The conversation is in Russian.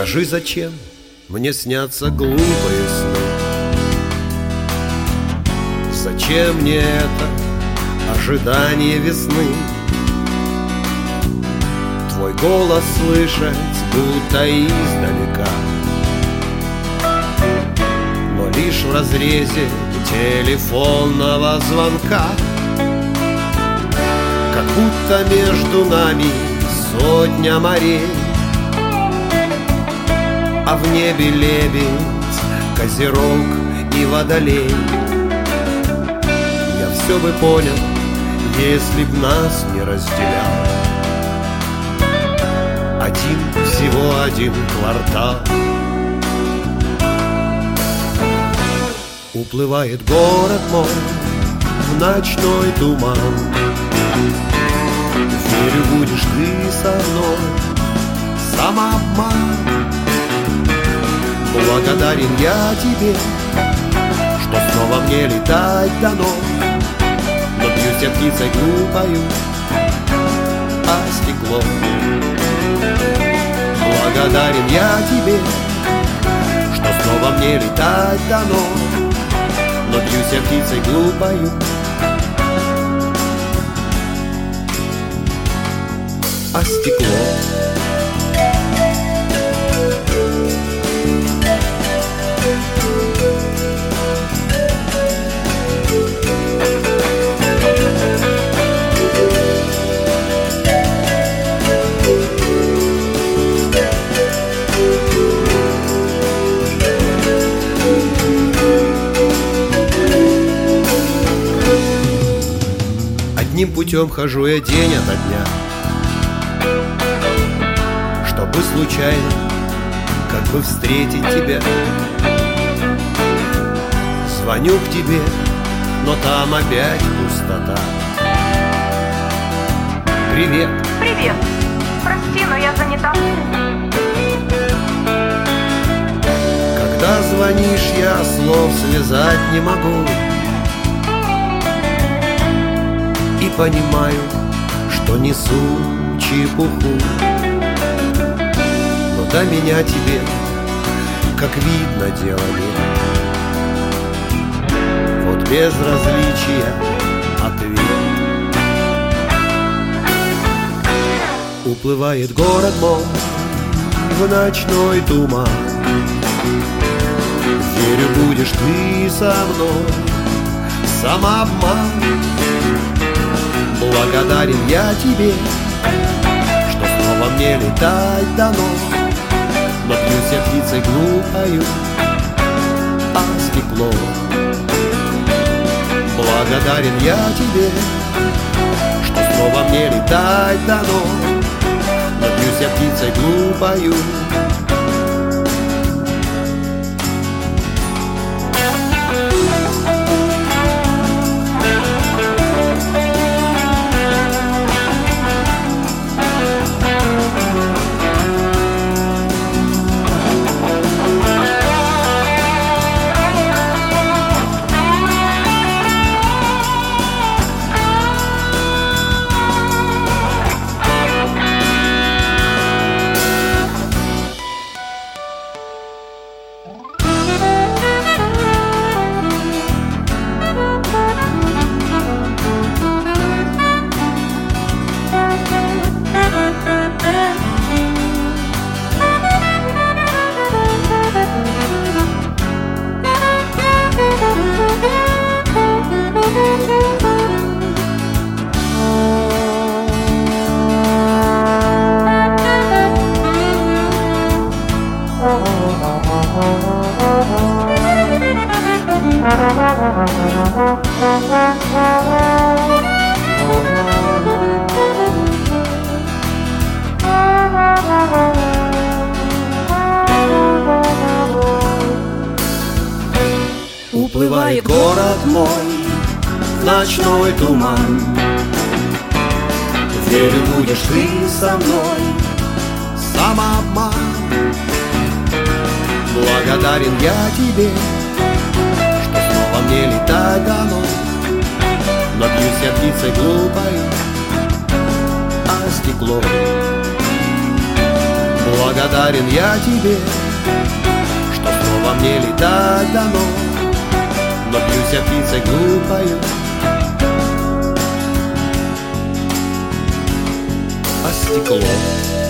Скажи, зачем мне снятся глупые сны? Зачем мне это ожидание весны? Твой голос слышать, будто издалека, но лишь в разрезе телефонного звонка. Как будто между нами сотня морей, а в небе лебедь, козерог и водолей. Я все бы понял, если б нас не разделял всего один квартал. Уплывает город мой в ночной туман. Верю, будешь ты со мной, самообман. Благодарен я тебе, что снова мне летать дано. Но бьюсь я птицей глупою о стекло. Благодарен я тебе, что снова мне летать дано. Но бьюсь я птицей глупою о стекло. Одним путем хожу я день ото дня, чтобы случайно как бы встретить тебя. Звоню к тебе, но там опять пустота. Привет. Привет. Прости, но я занята. Когда звонишь, я слов связать не могу. И понимаю, что несу чепуху. Но до меня тебе, как видно, дело нет. Вот безразличия ответ. Уплывает город мой в ночной туман. Верю, будешь ты со мной, самообман. Благодарен я тебе, что снова мне летать дано. Но бьюсь я птицей глупою о стекло. Благодарен я тебе, что снова мне летать дано. Но бьюсь я птицей глупою. Уплывает город мой в ночной туман. Верю, будешь ты со мной, самообман. Благодарен я тебе, что снова мне летать дано. Но бьюсь я птицей глупой о стекло. Благодарен я тебе, что снова мне летать дано. Но бьюсь я птицей глупою, а стекло